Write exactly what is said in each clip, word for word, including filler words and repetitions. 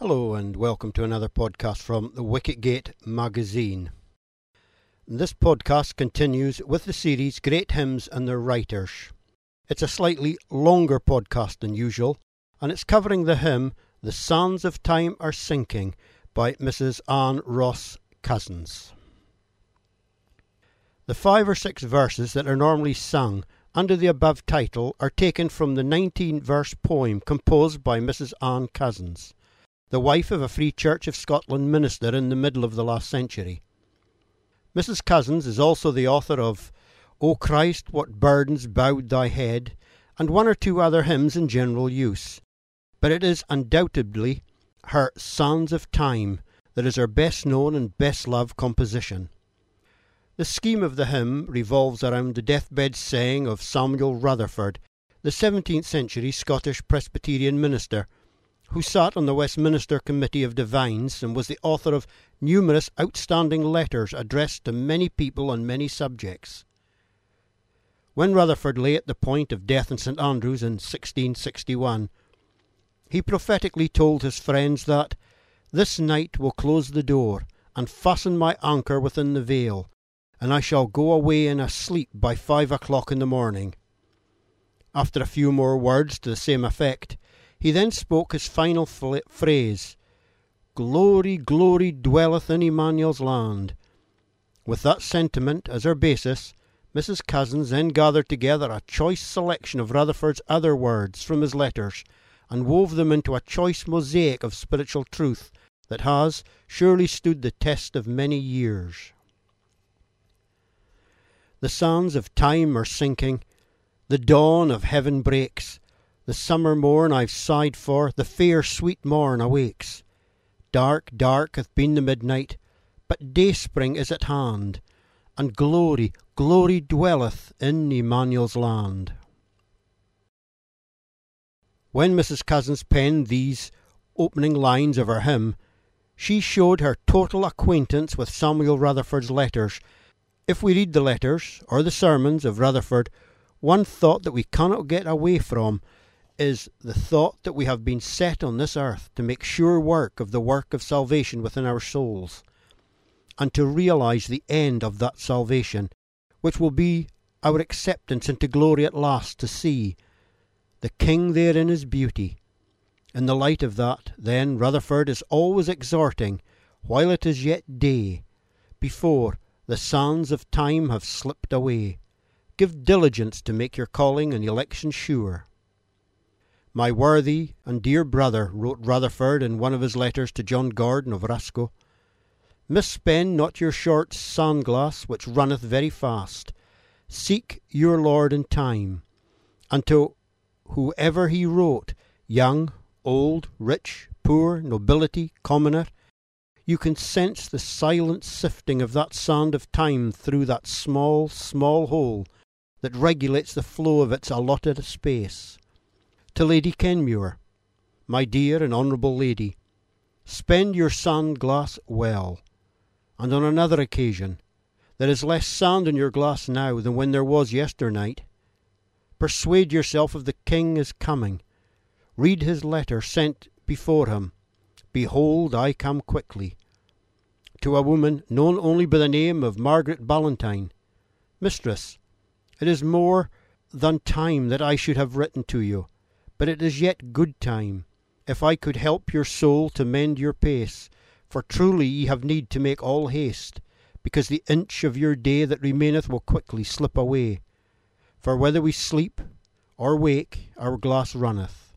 Hello and welcome to another podcast from the Wicketgate magazine. This podcast continues with the series Great Hymns and Their Writers. It's a slightly longer podcast than usual, and it's covering the hymn The Sands of Time Are Sinking by Missus Anne Ross Cousins. The five or six verses that are normally sung under the above title are taken from the nineteen-verse poem composed by Missus Anne Cousins, the wife of a Free Church of Scotland minister in the middle of the last century. Missus Cousins is also the author of O Christ, What Burdens Bowed Thy Head, and one or two other hymns in general use, but it is undoubtedly her Sands of Time that is her best known and best loved composition. The scheme of the hymn revolves around the deathbed saying of Samuel Rutherford, the seventeenth century Scottish Presbyterian minister, who sat on the Westminster Committee of Divines and was the author of numerous outstanding letters addressed to many people on many subjects. When Rutherford lay at the point of death in St Andrews in sixteen sixty-one, he prophetically told his friends that, "This night will close the door, and fasten my anchor within the veil, and I shall go away in a sleep by five o'clock in the morning." After a few more words to the same effect, he then spoke his final fl- phrase, "Glory, glory dwelleth in Emmanuel's land." With that sentiment as her basis, Missus Cousins then gathered together a choice selection of Rutherford's other words from his letters and wove them into a choice mosaic of spiritual truth that has surely stood the test of many years. The sands of time are sinking, the dawn of heaven breaks, the summer morn I've sighed for, the fair sweet morn awakes. Dark, dark hath been the midnight, but dayspring is at hand, and glory, glory dwelleth in Emmanuel's land. When Missus Cousins penned these opening lines of her hymn, she showed her total acquaintance with Samuel Rutherford's letters. If we read the letters, or the sermons of Rutherford, one thought that we cannot get away from is the thought that we have been set on this earth to make sure work of the work of salvation within our souls, and to realize the end of that salvation, which will be our acceptance into glory at last, to see the King there in his beauty. In the light of that, then, Rutherford is always exhorting, while it is yet day, before the sands of time have slipped away, give diligence to make your calling and election sure. "My worthy and dear brother," wrote Rutherford in one of his letters to John Gordon of Rasco, "misspend not your short sand-glass, which runneth very fast. Seek your Lord in time, and to whoever he wrote, young, old, rich, poor, nobility, commoner, you can sense the silent sifting of that sand of time through that small, small hole that regulates the flow of its allotted space. To Lady Kenmure, my dear and honourable lady, spend your sand-glass well, and on another occasion, there is less sand in your glass now than when there was yesternight. Persuade yourself of the King is coming. Read his letter sent before him, 'Behold, I come quickly.' To a woman known only by the name of Margaret Ballantyne, 'Mistress, it is more than time that I should have written to you, but it is yet good time, if I could help your soul to mend your pace, for truly ye have need to make all haste, because the inch of your day that remaineth will quickly slip away. For whether we sleep or wake, our glass runneth.'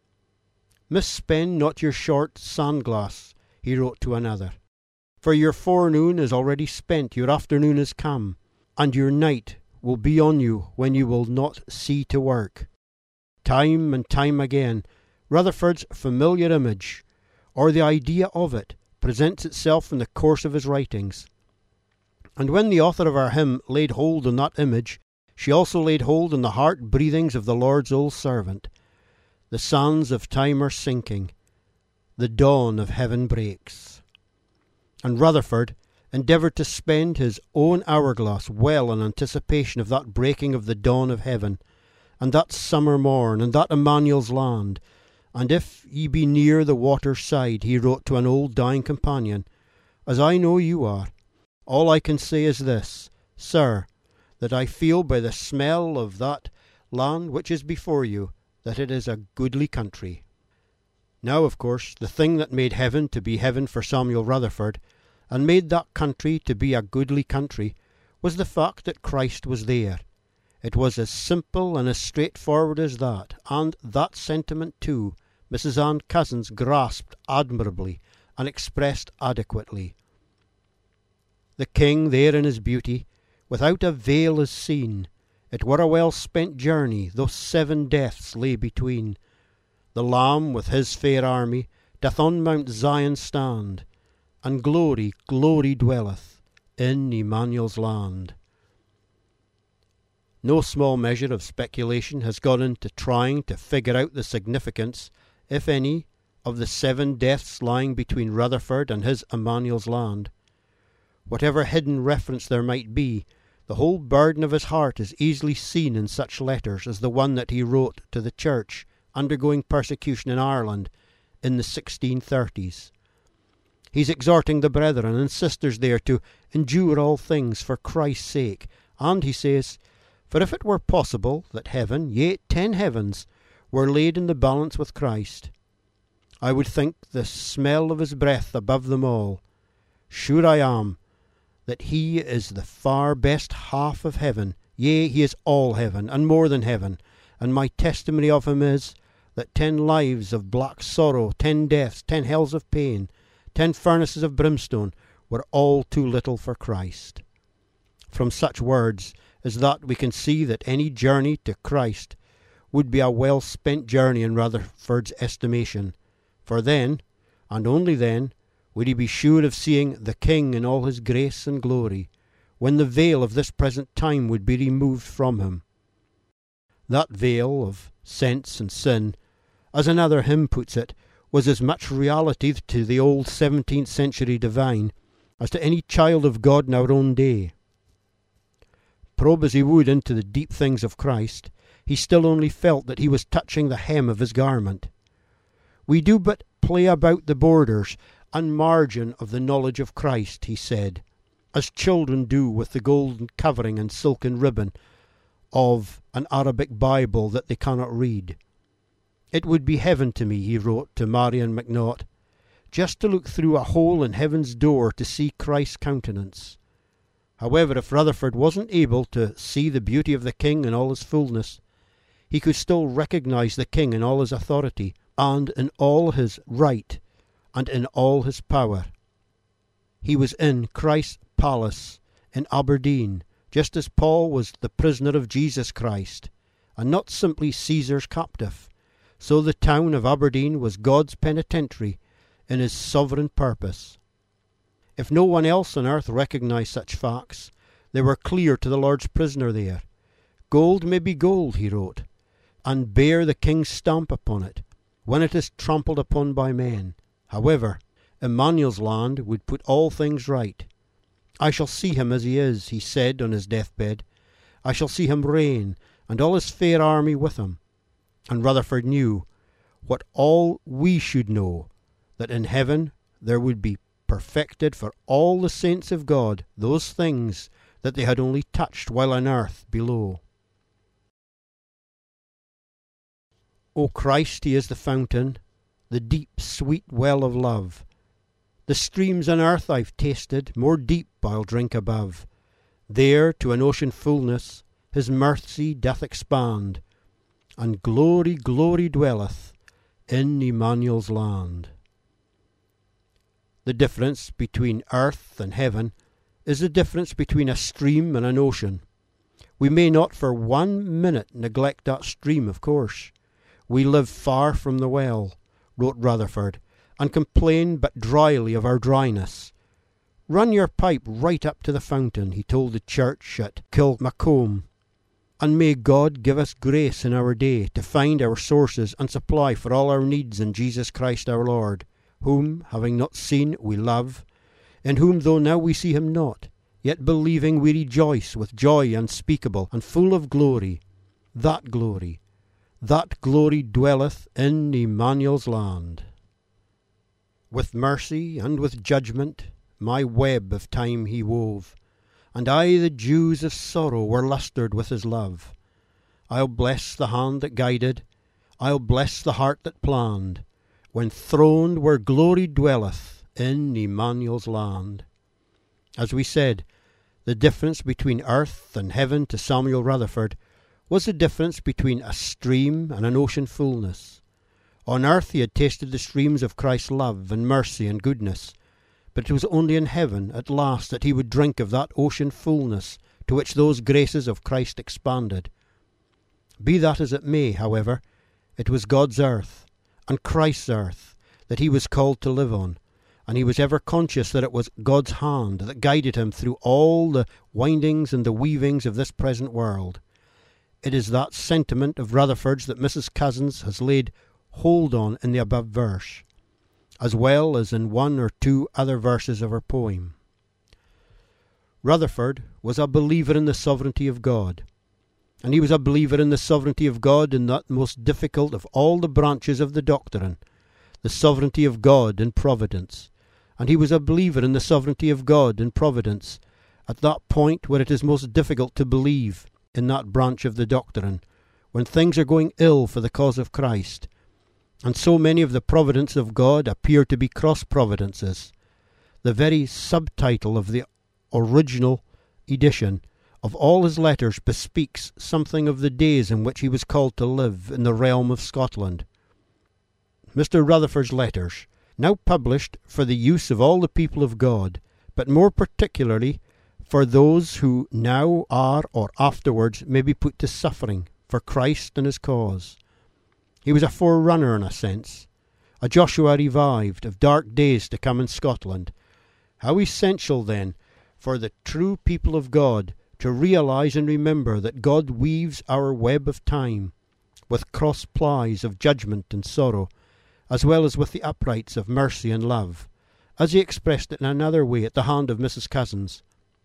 Misspend not your short sand-glass," he wrote to another, "for your forenoon is already spent, your afternoon is come, and your night will be on you when you will not see to work." Time and time again, Rutherford's familiar image, or the idea of it, presents itself in the course of his writings. And when the author of our hymn laid hold on that image, she also laid hold on the heart-breathings of the Lord's old servant. The sands of time are sinking, the dawn of heaven breaks. And Rutherford endeavoured to spend his own hourglass well in anticipation of that breaking of the dawn of heaven, and that summer morn, and that Emmanuel's land, And if ye be near the water's side, he wrote to an old dying companion, as I know you are, all I can say is this, sir, that I feel by the smell of that land which is before you, that it is a goodly country. Now, of course, the thing that made heaven to be heaven for Samuel Rutherford, and made that country to be a goodly country, was the fact that Christ was there. It was as simple and as straightforward as that, and that sentiment, too, Missus Ann Cousins grasped admirably and expressed adequately. The King there in his beauty, without a veil is seen. It were a well-spent journey, though seven deaths lay between. The Lamb with his fair army doth on Mount Zion stand, and glory, glory dwelleth in Emmanuel's land. No small measure of speculation has gone into trying to figure out the significance, if any, of the seven deaths lying between Rutherford and his Emmanuel's land. Whatever hidden reference there might be, the whole burden of his heart is easily seen in such letters as the one that he wrote to the church undergoing persecution in Ireland in the sixteen thirties. He's exhorting the brethren and sisters there to endure all things for Christ's sake, and he says, for if it were possible that heaven, yea, ten heavens, were laid in the balance with Christ, I would think the smell of his breath above them all. Sure I am that he is the far best half of heaven, yea, he is all heaven, and more than heaven, and my testimony of him is, that ten lives of black sorrow, ten deaths, ten hells of pain, ten furnaces of brimstone, were all too little for Christ. From such words as that we can see that any journey to Christ would be a well-spent journey in Rutherford's estimation, for then, and only then, would he be sure of seeing the King in all his grace and glory, when the veil of this present time would be removed from him. That veil of sense and sin, as another hymn puts it, was as much reality to the old seventeenth century divine as to any child of God in our own day. Probe as he would into the deep things of Christ, he still only felt that he was touching the hem of his garment. We do but play about the borders and margin of the knowledge of Christ, he said, as children do with the golden covering and silken ribbon of an Arabic Bible that they cannot read. It would be heaven to me, he wrote to Marion McNaught, just to look through a hole in heaven's door to see Christ's countenance. However, if Rutherford wasn't able to see the beauty of the King in all his fullness, he could still recognize the King in all his authority, and in all his right, and in all his power. He was in Christ's palace in Aberdeen, just as Paul was the prisoner of Jesus Christ, and not simply Caesar's captive. So the town of Aberdeen was God's penitentiary in his sovereign purpose. If no one else on earth recognized such facts, they were clear to the Lord's prisoner there. Gold may be gold, he wrote, and bear the King's stamp upon it, when it is trampled upon by men. However, Emmanuel's land would put all things right. I shall see him as he is, he said on his deathbed. I shall see him reign, and all his fair army with him. And Rutherford knew, what all we should know, that in heaven there would be perfected for all the saints of God those things that they had only touched while on earth below. O Christ, he is the fountain, the deep, sweet well of love. The streams on earth I've tasted, more deep I'll drink above. There to an ocean fullness his mercy doth expand, and glory, glory dwelleth in Emmanuel's land. The difference between earth and heaven is the difference between a stream and an ocean. We may not for one minute neglect that stream, of course. We live far from the well, wrote Rutherford, and complain but dryly of our dryness. Run your pipe right up to the fountain, he told the church at Kilmacombe, and may God give us grace in our day to find our sources and supply for all our needs in Jesus Christ our Lord, whom, having not seen, we love, in whom though now we see him not, yet believing we rejoice with joy unspeakable and full of glory, that glory, that glory dwelleth in Emmanuel's land. With mercy and with judgment my web of time he wove, and I the dews of sorrow were lustered with his love. I'll bless the hand that guided, I'll bless the heart that planned, when throned where glory dwelleth in Emmanuel's land. As we said, the difference between earth and heaven to Samuel Rutherford was the difference between a stream and an ocean fullness. On earth he had tasted the streams of Christ's love and mercy and goodness, but it was only in heaven at last that he would drink of that ocean fullness to which those graces of Christ expanded. Be that as it may, however, it was God's earth, and Christ's earth, that he was called to live on, and he was ever conscious that it was God's hand that guided him through all the windings and the weavings of this present world. It is that sentiment of Rutherford's that Missus Cousins has laid hold on in the above verse, as well as in one or two other verses of her poem. Rutherford was a believer in the sovereignty of God, and he was a believer in the sovereignty of God in that most difficult of all the branches of the doctrine, the sovereignty of God in providence. And he was a believer in the sovereignty of God in providence at that point where it is most difficult to believe in that branch of the doctrine, when things are going ill for the cause of Christ, and so many of the providence of God appear to be cross-providences. The very subtitle of the original edition of all his letters bespeaks something of the days in which he was called to live in the realm of Scotland. Mister Rutherford's letters, now published for the use of all the people of God, but more particularly for those who now are or afterwards may be put to suffering for Christ and his cause. He was a forerunner in a sense, a Joshua revived of dark days to come in Scotland. How essential, then, for the true people of God to realize and remember that God weaves our web of time with cross plies of judgment and sorrow, as well as with the uprights of mercy and love, as he expressed it in another way at the hand of Missus Cousins.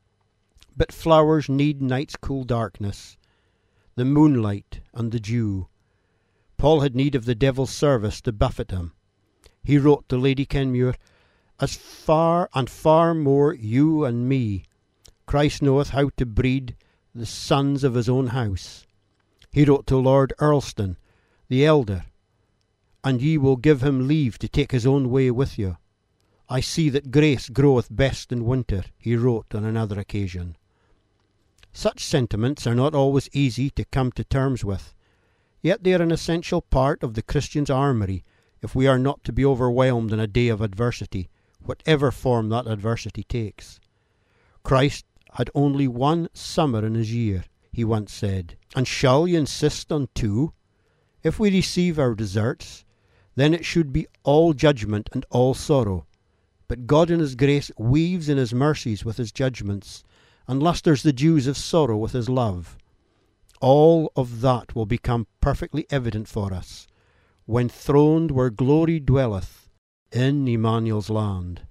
But flowers need night's cool darkness, the moonlight and the dew. Paul had need of the devil's service to buffet him. He wrote to Lady Kenmure, "As far and far more you and me, Christ knoweth how to breed the sons of his own house." He wrote to Lord Earlston, the elder, "And ye will give him leave to take his own way with you. I see that grace groweth best in winter," he wrote on another occasion. Such sentiments are not always easy to come to terms with, yet they are an essential part of the Christian's armoury if we are not to be overwhelmed in a day of adversity, whatever form that adversity takes. Christ had only one summer in his year, he once said, and shall ye insist on two? If we receive our deserts, then it should be all judgment and all sorrow. But God in his grace weaves in his mercies with his judgments, and lusters the dews of sorrow with his love. All of that will become perfectly evident for us, when throned where glory dwelleth in Emmanuel's land.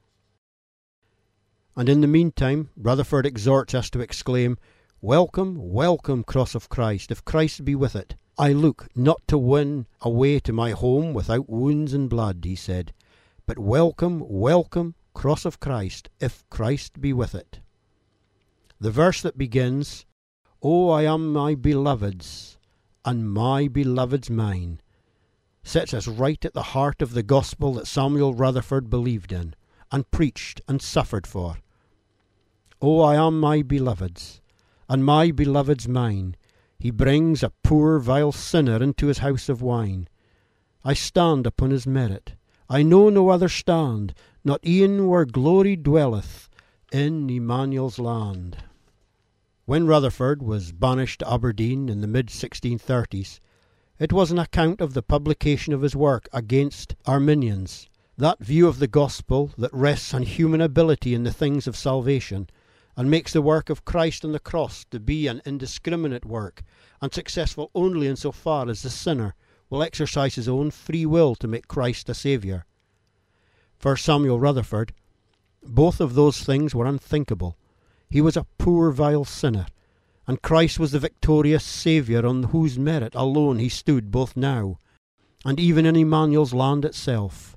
And in the meantime, Rutherford exhorts us to exclaim, "Welcome, welcome, cross of Christ, if Christ be with it. I look not to win a way to my home without wounds and blood," he said, "but welcome, welcome, cross of Christ, if Christ be with it." The verse that begins, "O I am my beloved's, and my beloved's mine," sets us right at the heart of the gospel that Samuel Rutherford believed in, and preached and suffered for. "O I am my beloved's, and my beloved's mine. He brings a poor vile sinner into his house of wine. I stand upon his merit. I know no other stand, not e'en where glory dwelleth in Emmanuel's land." When Rutherford was banished to Aberdeen in the mid sixteen thirties, it was on account of the publication of his work against Arminians, that view of the gospel that rests on human ability in the things of salvation, and makes the work of Christ on the cross to be an indiscriminate work, and successful only in so far as the sinner will exercise his own free will to make Christ a Saviour. For Samuel Rutherford, both of those things were unthinkable. He was a poor vile sinner, and Christ was the victorious Saviour on whose merit alone he stood both now, and even in Emmanuel's land itself.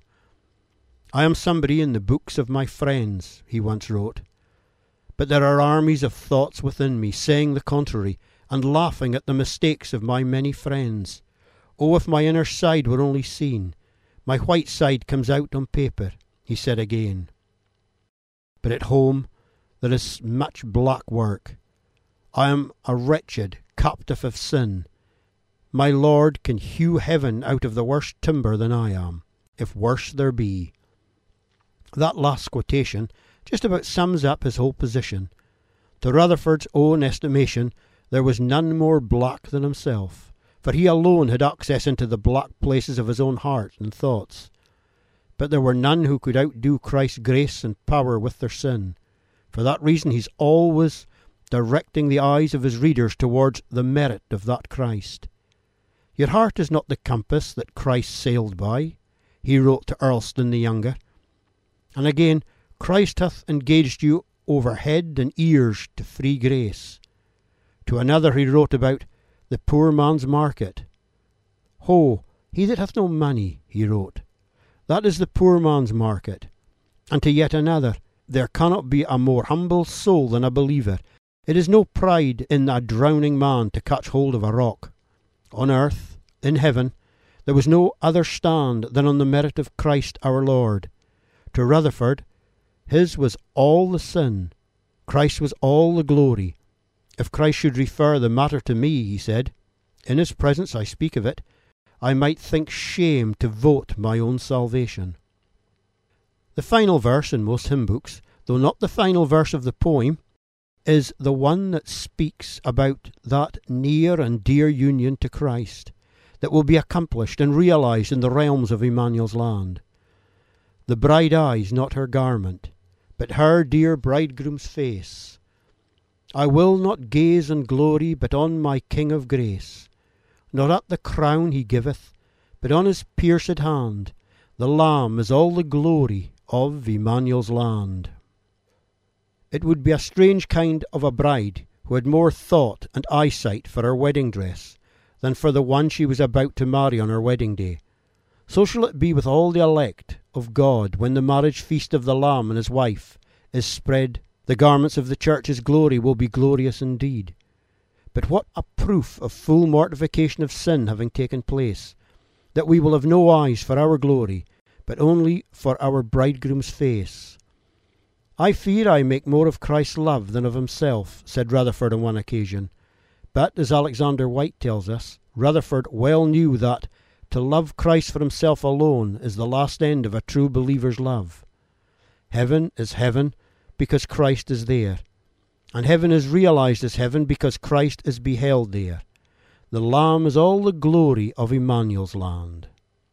"I am somebody in the books of my friends," he once wrote, "but there are armies of thoughts within me saying the contrary, and laughing at the mistakes of my many friends. Oh, if my inner side were only seen! My white side comes out on paper," he said again. But at home there is much black work. I am a wretched captive of sin. My Lord can hew heaven out of the worse timber than I am, if worse there be. That last quotation just about sums up his whole position. To Rutherford's own estimation, there was none more black than himself, for he alone had access into the black places of his own heart and thoughts. But there were none who could outdo Christ's grace and power with their sin. For that reason he's always directing the eyes of his readers towards the merit of that Christ. "Your heart is not the compass that Christ sailed by," he wrote to Earlston the younger. And again, "Christ hath engaged you over head and ears to free grace." To another he wrote about the poor man's market. "Ho, he that hath no money," he wrote, "that is the poor man's market." And to yet another, "There cannot be a more humble soul than a believer. It is no pride in a drowning man to catch hold of a rock." On earth, in heaven, there was no other stand than on the merit of Christ our Lord. To Rutherford, his was all the sin, Christ was all the glory. "If Christ should refer the matter to me," he said, "in his presence I speak of it, I might think shame to vote my own salvation." The final verse in most hymn books, though not the final verse of the poem, is the one that speaks about that near and dear union to Christ that will be accomplished and realized in the realms of Emmanuel's land. "The bride eyes not her garment, but her dear bridegroom's face. I will not gaze on glory, but on my King of grace. Not at the crown he giveth, but on his pierced hand. The Lamb is all the glory of Emmanuel's land." It would be a strange kind of a bride who had more thought and eyesight for her wedding dress than for the one she was about to marry on her wedding day. So shall it be with all the elect of God when the marriage feast of the Lamb and his wife is spread. The garments of the church's glory will be glorious indeed. But what a proof of full mortification of sin having taken place, that we will have no eyes for our glory, but only for our bridegroom's face. "I fear I make more of Christ's love than of himself," said Rutherford on one occasion. But, as Alexander White tells us, Rutherford well knew that to love Christ for himself alone is the last end of a true believer's love. Heaven is heaven because Christ is there, and heaven is realized as heaven because Christ is beheld there. The Lamb is all the glory of Emmanuel's land.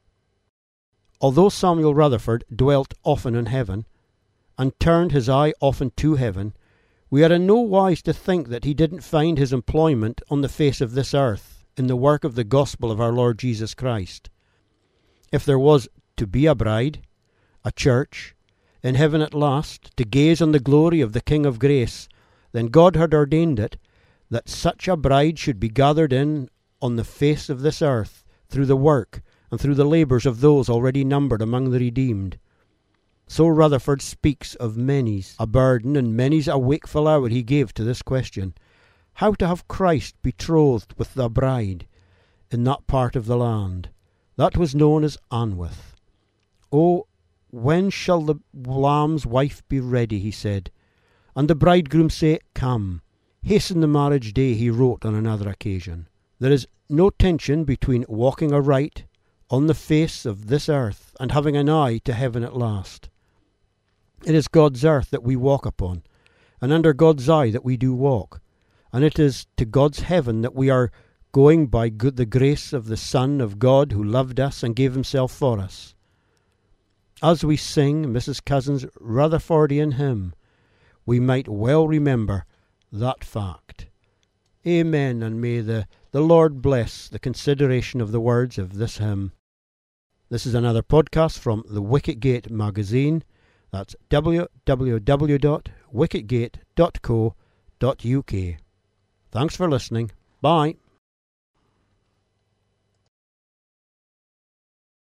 Although Samuel Rutherford dwelt often in heaven, and turned his eye often to heaven, we are in no wise to think that he didn't find his employment on the face of this earth in the work of the gospel of our Lord Jesus Christ. If there was to be a bride, a church, in heaven at last, to gaze on the glory of the King of grace, then God had ordained it that such a bride should be gathered in on the face of this earth through the work and through the labours of those already numbered among the redeemed. So Rutherford speaks of many's a burden and many's a wakeful hour he gave to this question, how to have Christ betrothed with the bride in that part of the land. That was known as Anwath. "Oh, when shall the Lamb's wife be ready?" he said, "and the bridegroom say, Come. Hasten the marriage day," he wrote on another occasion. There is no tension between walking aright on the face of this earth and having an eye to heaven at last. It is God's earth that we walk upon, and under God's eye that we do walk, and it is to God's heaven that we are going by good the grace of the Son of God who loved us and gave himself for us. As we sing Missus Cousin's Rutherfordian hymn, we might well remember that fact. Amen, and may the, the Lord bless the consideration of the words of this hymn. This is another podcast from the Wicket Gate magazine. That's w w w dot wicket gate dot co dot u k. Thanks for listening. Bye.